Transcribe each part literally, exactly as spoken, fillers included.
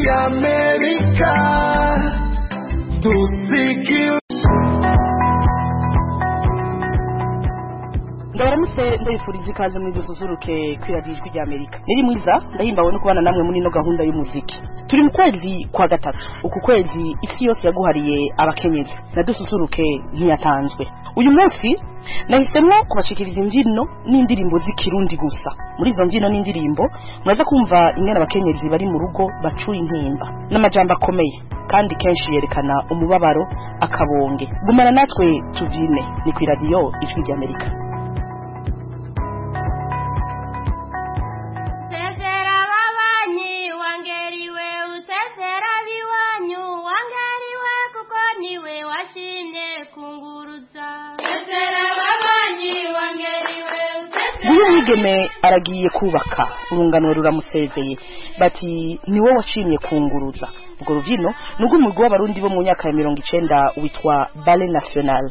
ry'Amerika dusigira Ndabaramutse ndabifuriza ikaze muri dususuruke kwiradiyo ijwi ry'Amerika. Niri mwiza ndahimbawe no kubana namwe muri no gahunda y'umuziki. Turi mu kwezi kwa gatatu. Uku kwezi isi yose yaguhariye abakenyezi. Na dususuruke ntiyatanzwe. Uyu munsi nahisemwo kubashikiriza imbyino n'indirimbo z'ikirundi gusa. Muri izo mbyino n'indirimbo mwaza kumva ingene abakenyezi bari mu rugo bacuye intimba n'amajambo akomeye kandi kenshi yerekana umubabaro akabonge. Gumana natwe tuvyine ni kwiradiyo ijwi ry'Amerika. Uyu mwigeme aragiye kubaka urungano ruramusezeye bati niwe washimye kunguruza. Ubwo ruvino nugo umugwi w'abarundi bo mu myaka ya mirongo icenda witwa Ballet National.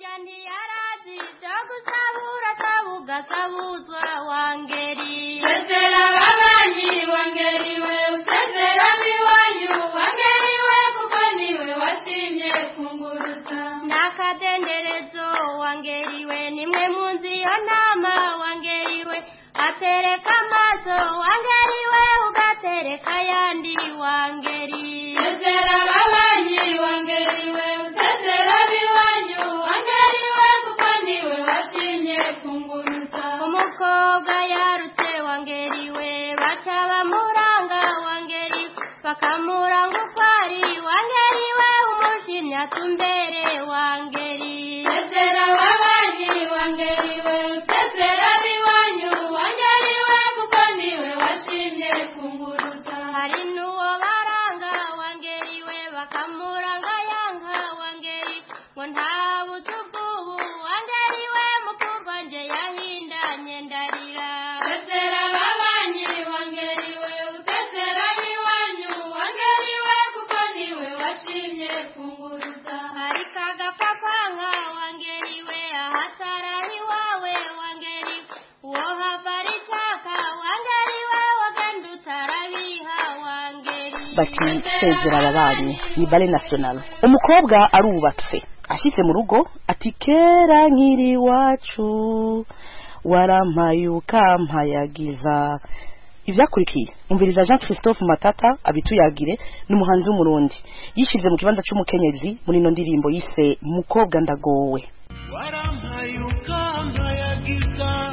Nakadenderezo wangeriwe nimwe munzi yo nama wangeriwe atereka amaso wangeriwe ugatereka yandi wangeri Tezera babanyi wangeriwe tezera biwanyu wangeriwe kuko niwe washimye kunguruza umukobwa yarutse wangeriwe baca bamuranga wangeri bakamuranga ukwari wangeriwe umushimye atumbere wangeri tezera babanyi wangeriwe tezera biwanyu wangeriwe kuko niwe washimye kunguruza hari nuwo baranga wangeriwe bakamuranga yanka wangeri ngo nta butububu wangeriwe mukubwa nje yahindanye ndarira tezera babanyi wangeriwe tezera biwanyu wangeriwe kuko niwe washimye kunguruza hari kagapapa nka wangeriwe ahatarahi wawe wangeri uwo habari chaka wangeriwe wagenda utarabiha wangeri Bati sezera ababanyi ni Ballet National. Umukobwa arubatse ashyize mu rugo ati kera nkiri wacu warampaye ukampayagiza. Ivyakurikiye umviriza Jean Christophe Matata abituyagire n'umuhanzi w'umurundi yishize mu kibanza c'umukenyezi muri no ndirimbo yise Mukobwa ndagowe. warampaye ukampayagiza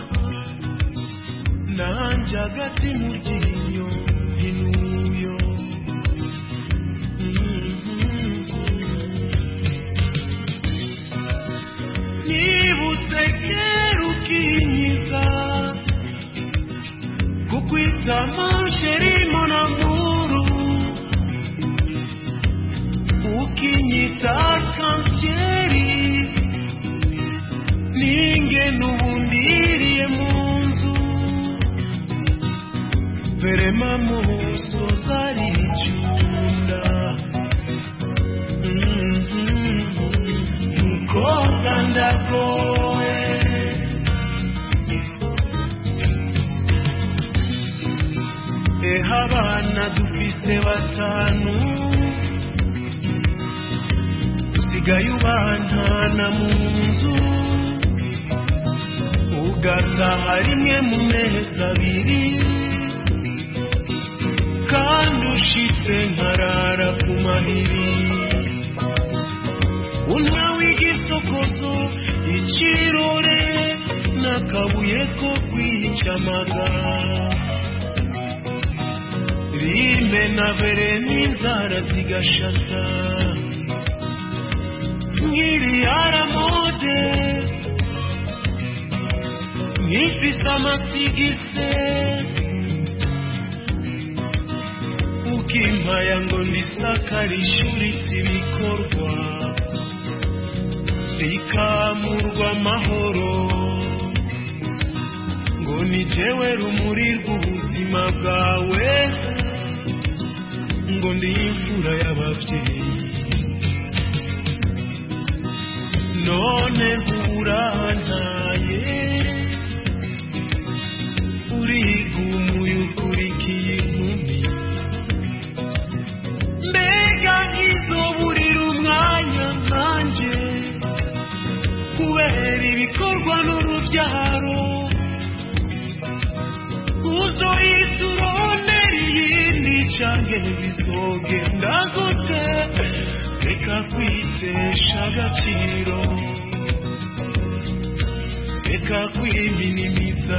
nanje agati mu ryinyo inuyo nibutse kera ukinyiza kukwita mansheri mon amour ukinyita kanseri ninge nubundiriye munzu verema muso zari chunda mukobwa ndagowe ehabana dufise batanu usigaye ubantana munzu ugataha rimwe mu mezi abiri kandi ushitse nkarara ku mahiri unwa w'igisokozo ikirore n'akabuye ko kwicamaga rime na vere n'inzara zigashaza nkiri aramode nifise amasigise ukimpaya ngo ndisakare ishuri z'ibikorwa rikamurwa amahoro ngo ni jewe rumuri rw'ubuzima bwawe ngo ndi imfura y'abavyeyi none urantaye urigumuye ukurikiye inkumi kurondera ibikorwa n'urubyaro uzohita urondera iyindi canke bizogenda gute reka kwitesha agaciro reka kwiminimiza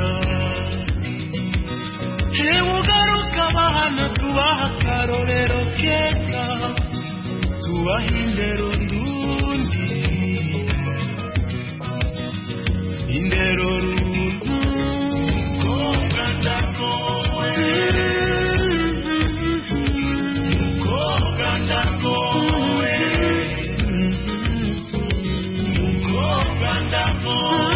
hewe ugaruka abana tubaha akarorero keza tubaha indero ndundi indero rundu mukobwa ndagowe mukobwa ndagowe mukobwa ndagowe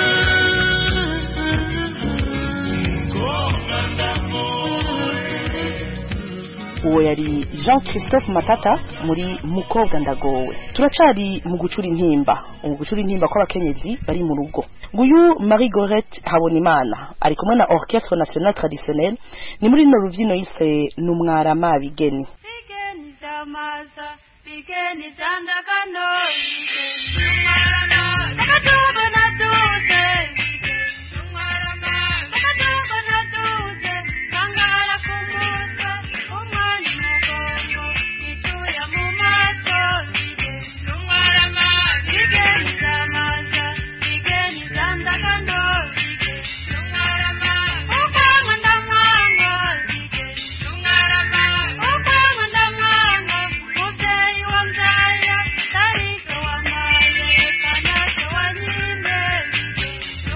uwo yari Jean Christophe Matata muri mukobwa ndagowe. Turacari mu gucura intimba mu gucura intimba kw'abakenyezi bari mu rugo. Nguyu Marie Gorette Habonimana ari kumwe na Orchestre National Traditionnel ni muri no rubyino yise n'umwarama bigeni bigeni zamaza bigeni zandagano n'umwarama akaduba na duze n'umwarama akaduba na duze kangara kumuza umwanya mugongo ituya mu maso n'umwarama bigeni zamaza bigeni zandagano n'umwarama ukanga ndamwanga n'umwarama ukanga ndamwanga mubyeyi wambyaya tariko wamaye kanaso wanyime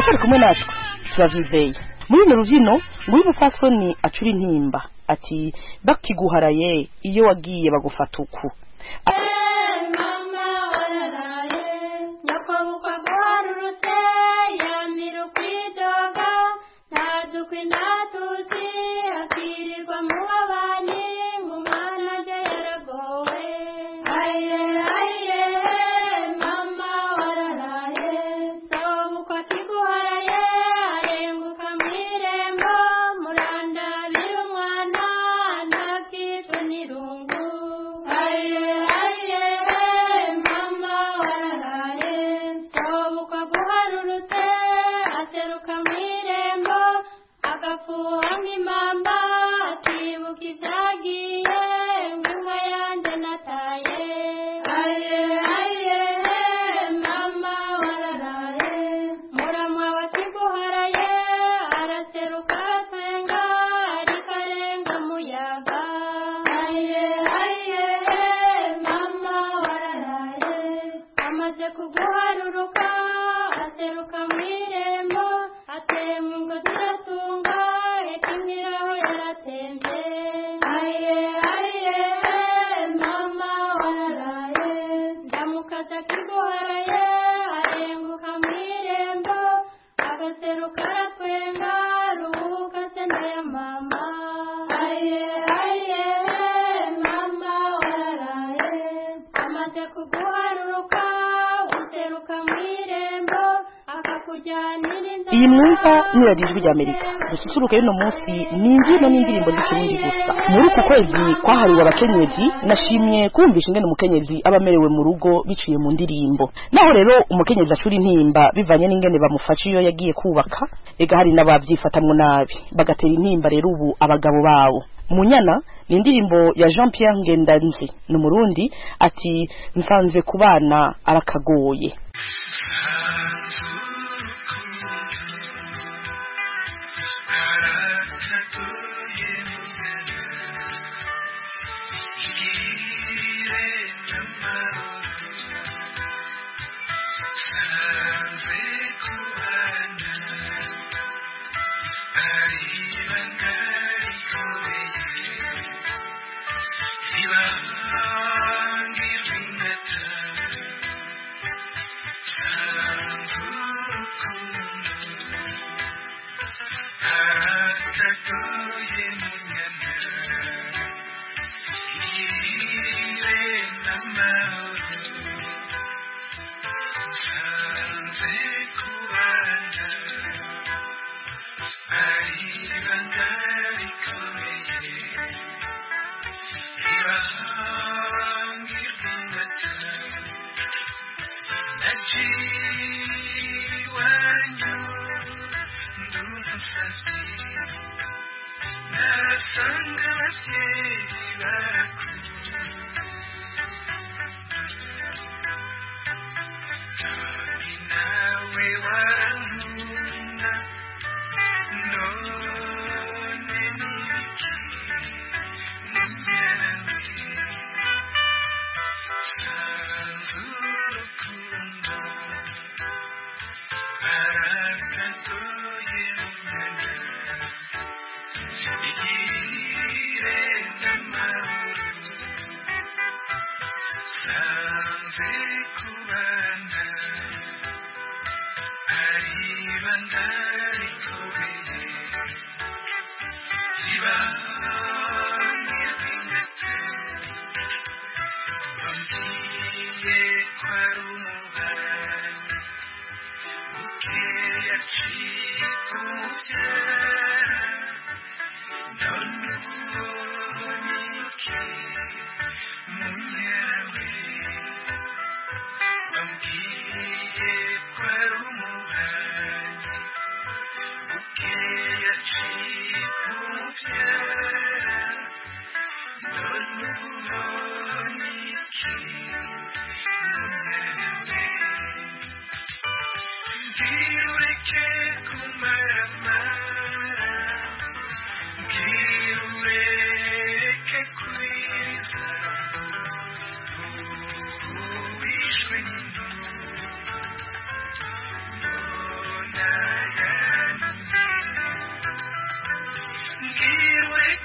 muracyari kumwe natwe turavyizeye muri runo rubyino ngo umupfasoni acura intimba ati bakiguharaye iyo wagiye bagufata uku iyi mwumva niradijwe ry'Amerika dususuruke no munsi n'imbyino n'indirimbo z'ikirundi gusa muri uku kwezi kwahariwe abakenyezi nashimye kumvisha ingene umukenyezi abamerewe mu rugo biciye mu ndirimbo naho rero umukenyezi acura intimba bivanye n'ingene bamufasha iyo yagiye kubaka ega hari n'abavyifatamwe nabi bagatera intimba rero ubu abagabo bawo munyana ni indirimbo ya Jean Pierre Ngendanzi no Murundi ati nsanzwe kubana arakagoye Now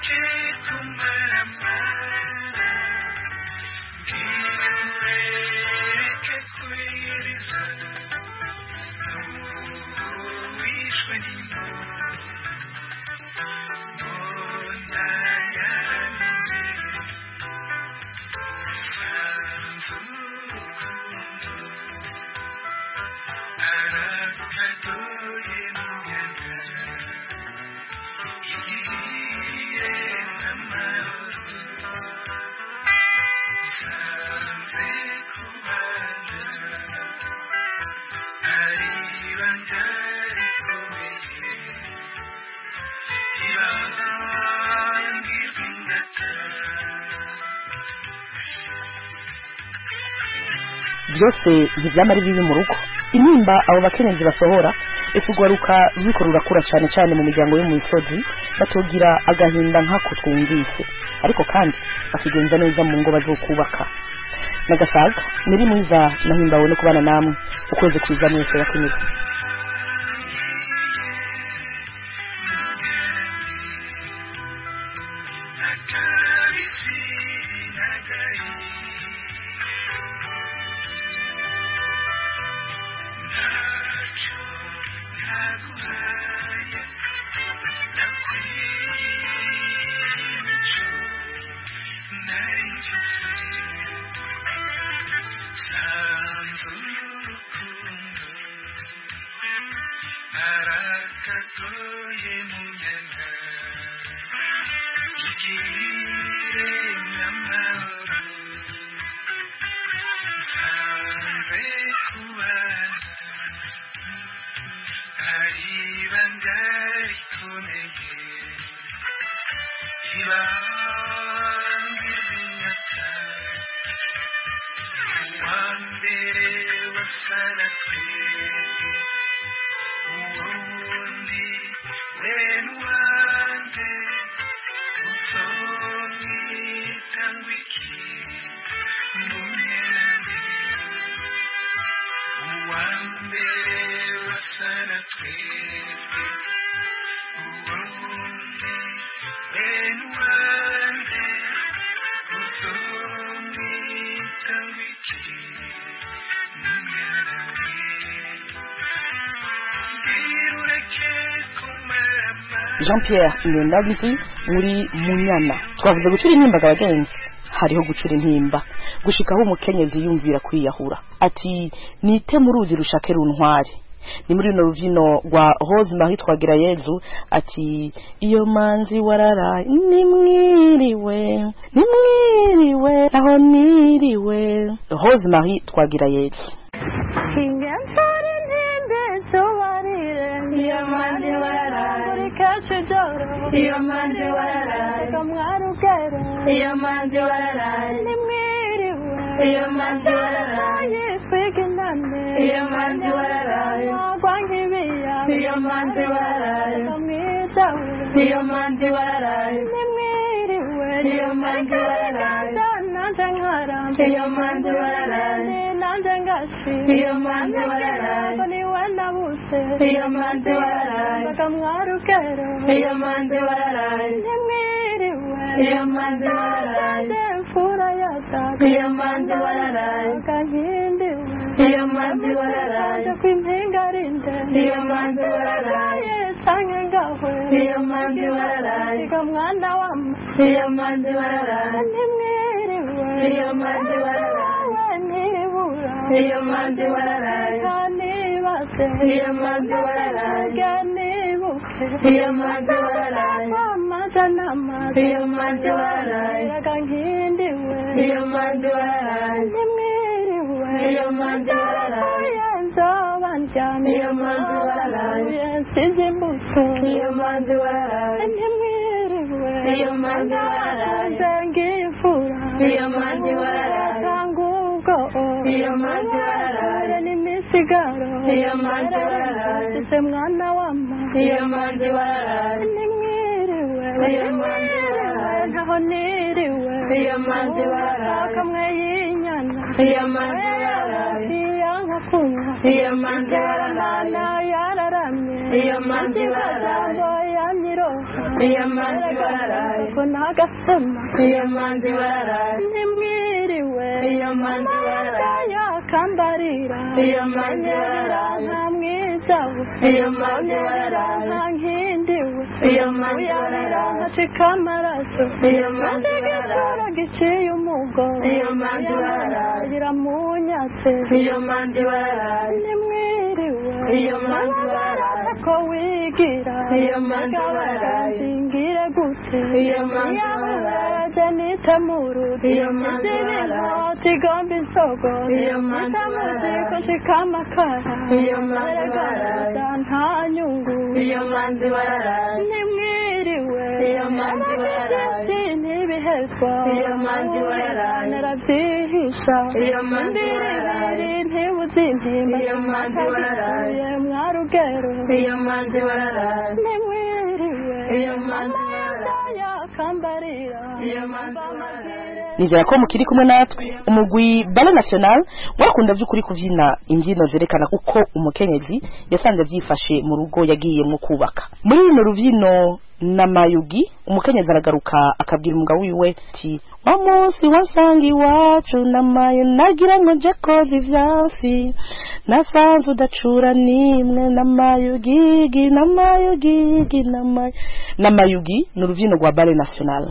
byose ntibyamara bibi mu rugo. Intimba abo bakenyezi basohora ikugaruka ruriko rurakura cyane cyane mu miryango yo mu misozi batogira agahinda nk'ako twumvise, ariko kandi bakigenza neza mu ngo bazokubaka. Nagasaga niri mwiza nahimbawe no kubana namwe ukwezi kwiza mwese bakenyezi. Jean-Pierre Ngendabiti muri Munyana. Twavuze gucura intimba abagenzi, hariho gucura intimba gushikaho umukenyezi yumvira kwiyahura ati nite mu ruzi rushake runtware. Ni muri no ruvino rwa Rose Marie Twagira Yezu ati iyo manzi warara nimwiriwe nimwiriwe aho niriwe. Rose Marie Twagira Yezu. Iyo manje warara uri kashijoro, iyo manje warara kamwarugero, iyo manje warara nimwiriwe, iyo manje warara yifigindane, iyo manje warara kwangibia, iyo manje warara kamitawe, iyo manje warara nimwiriwe, iyo manje warara nanje nkara, iyo manje warara nanje ngashi, iyo manje warara ni wenda buse, iyo manje warara kamwarugero, iyo manje warara nimwiriwe, iyo manje warara demfura yata, iyo manje warara kahindiwe, iyo manje warara kwintingarinde, iyo manje warara yesange ngahwe, iyo manje warara kamwana wama, iyo manje warara nimwiriwe, iyo manje warara nibura, iyo manje warara kanibase, iyo manje warara kanibuke, iyo manje warara amajanama, iyo manje warara kangindiwe, iyo manje warara nimwiriwe, iyo manje warara yenzobanjani, iyo manje warara yensizimbuto, iyo manje warara nimwiriwe, iyo manje warara zengifura, iyo manje warara kanguko, iyo manje warara nimisigaro, iyo manje warara sise mwana wama, iyo manje warara nimwiriwe, iyo manje warara ntaho niriwe, iyo manje warara kamwe yinyana, iyo manje warara iyanka kunywa, iyo manje warara yararamye, iyo manje warara yaniroha, iyo manzi wararaye ko nagasema iyo manzi wararaye nimwiriwe iyo manzi wararaye yakambarira iyo manzi wararaye ntamwizawe iyo manzi wararaye ntankindiwe iyo manzi wararaye ntacika amaraso iyo manzi wararaye giciye umugongo iyo manzi wararaye iramunyatse iyo manzi wararaye nimwiriwe iyo manzi wararaye ko wigira iyo manzi wararaye singire gute iyo manzi wararaye nitamurudi iyo manzi wararaye tigomba insogo iyo manzi wararaye ko shikamakara iyo manzi wararaye nta nyungu iyo manzi wararaye nimwiriwe iyo manzi wararaye ntibihezwa iyo manzi wararaye narabyihisha iyo manzi wararaye ntibuzintimba iyo manzi wararaye mwarugero iyo manzi wararaye nimwiriwe iyo manzi wararaye yakambarira iyo manzi wararaye. Nizera ko mukiri kumwe natwe. Umugwi Ballet National wakunda by'ukuri kuvyina imbyino zerekana uko umukenyezi yasanze byifashe mu rugo yagiye mu kubaka. Muri bino ruvyino n'amayugi umukenyezi aragaruka akabwira umugabo wiwe ati wa munsi wasanga iwacu n'amayo nagira ngo nje koza ivyasi nasanze udacura nimwe n'amayugigi n'amayugigi n'amayo n'amayugi n'uruvyino rwa Ballet National.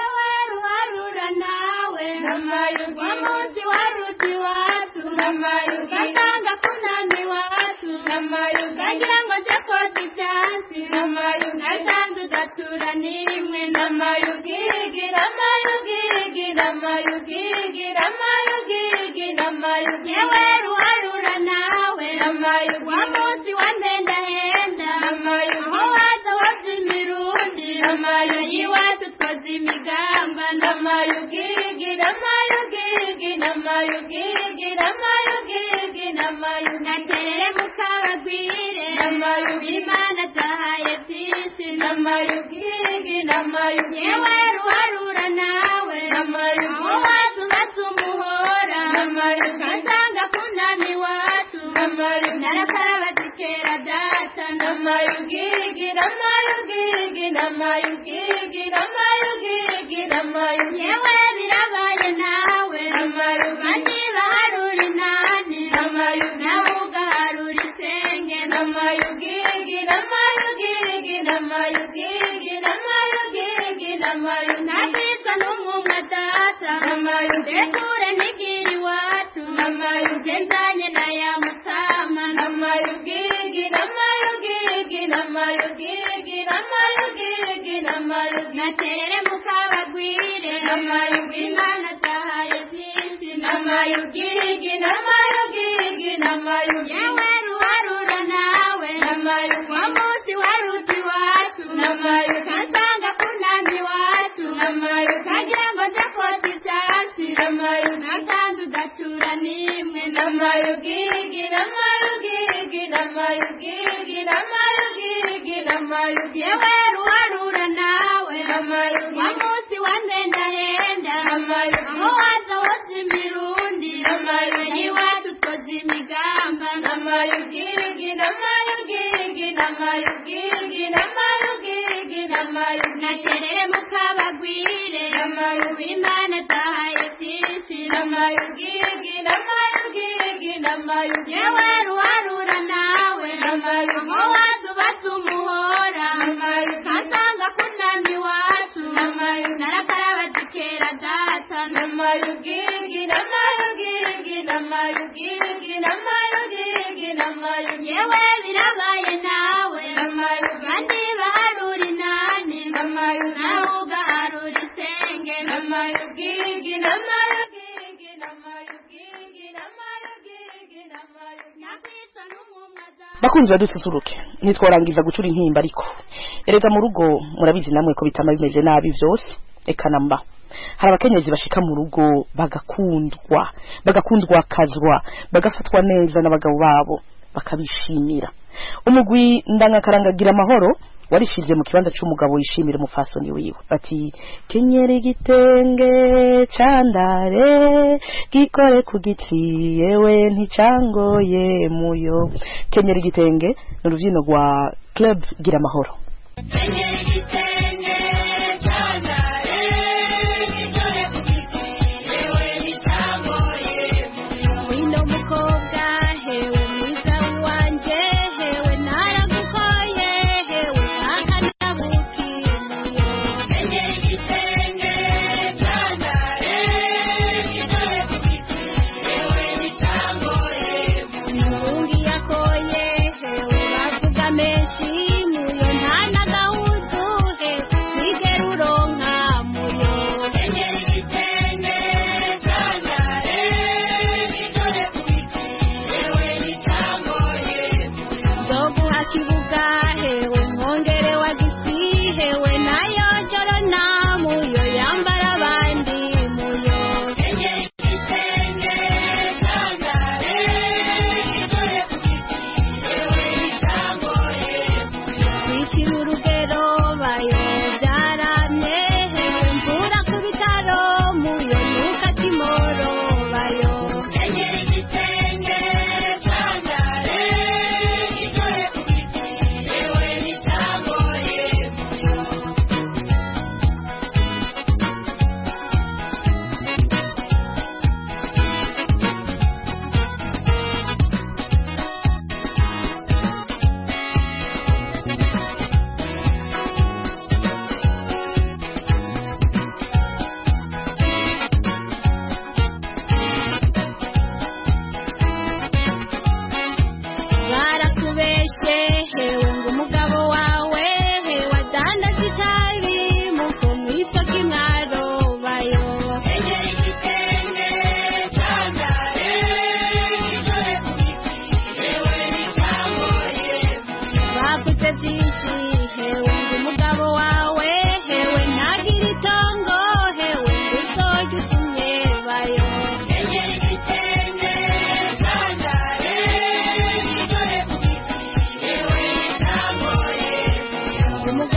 Namayugi wamuzi waruti watu namayugi katanga kunani watu namayugi agira ngo nje koza ivyasi namayugi nasanze udacura nimwe namayugi namayugi namayugi namayugi namayugi yewe ruharura nawe namayugi wamuzi wandenda henda namayugi aho waza wavyimirundi namayugi watu twoza imigamba namayugi namayugi namayugi namayugi namayugi natere mukabagwire namayugi imana tahaye byinshi namayugi namayugi yewe ruharura nawe namayugi aho wacu batumuhora namayugi katanga kunani wacu namayugi narakarabadikera data namayugi namayugi namayugi namayugi namayugi yewe birabaye nawe namayugi niba haruri nani namayugi nawe ugaharura isenge namayugi namayugi namayugi namayugi namayugi nabitwa n'umwumwa data namayugi ndekure nigiri iwacu namayugi nzanye na ya mutama namayugi namayugi namayugi namayugi namayugi natere mukabagwire namayugi imana tahaye byinshi namayugi namayugi namayugi yewe ruharura nawe namayugi wamusi waruti wacu namayugi katanga kunani wacu namayugi agira ngo nje koza ivyasi namayugi nasanze udacura nimwe namayugi namayugi namayugi namayugi namayugi yewe ruharura nawe namayugi wamusi wandenda henda namayugi aho waza woza imirundi namayugi watu twoza imigamba namayugi namayugi namayugi namayugi namayugi naterere mukabagwire namayugi imana tahaye byinshi namayugi namayugi namayugi yewe ruharura nawe namayugi aho waza batumuhora namayugi katanga kunani wacu namayugi narakarabadikera data namayugi namayugi namayugi namayugi namayugi yewe birabaye nawe namayugi niba haruri nani namayugi nawe ugaharura isenge namayugi namayugi namayugi namayugi namayugi nabitwa n'umwumwa data. Bakunzi badususuruke nitworangiza gucura intimba ariko erega mu rugo murabizi namwe ko bitama bimeze nabi vyose eka namba hari abakenyezi bashika mu rugo bagakundwa bagakundwa kazwa bagafatwa neza n'abagabo babo bakabishimira. Umugwi ndangakarangagira amahoro warishize mu kibanza cy'umugabo yishimira umufasoni wiwe bati kenyera igitenge candare gikore ku giti yewe nticangoye muyo. Kenyera igitenge n'uruvyino rwa Club Gira Amahoro. Kenyera igitenge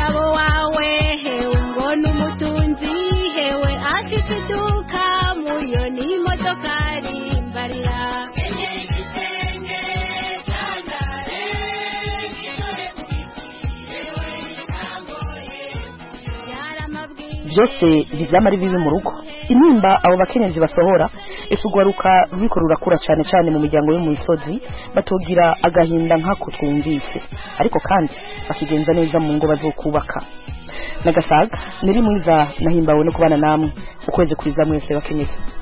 umugabo wawe hewe ngo n'umutunzi hewe afite iduka muyo n'imodokari mbarira byose bivyama ari bibi mu rugo intimba abo bakenyezi basohora ese ugwaruka ruriko rurakura cyane cyane mu miryango yo mu misozi batogira agahinda nkako twumvise ariko kandi bakigenza neza mu ngo bazokubaka nagasaga niri mwiza nahimbawe no kubana namwe ukwezi kwiza mwese bakenyezi